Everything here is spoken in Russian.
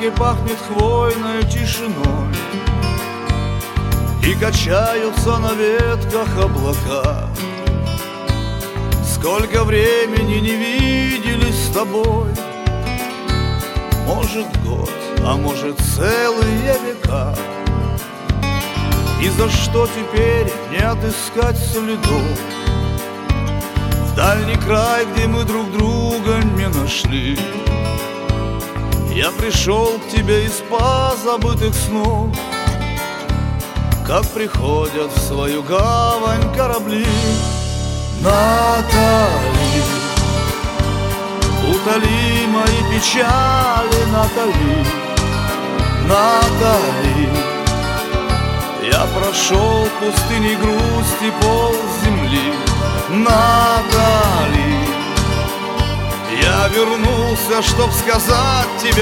парке пахнет хвойной тишиной, и качаются на ветках облака. Сколько времени не виделись с тобой, может год, а может целые века. И за что теперь не отыскать следов в дальний край, где мы друг друга не нашли? Я пришел к тебе из позабытых снов, как приходят в свою гавань корабли. Натали, утоли мои печали, Натали, Натали. Я прошел пустыней грусти пол земли, Натали. Я вернулся, чтоб сказать тебе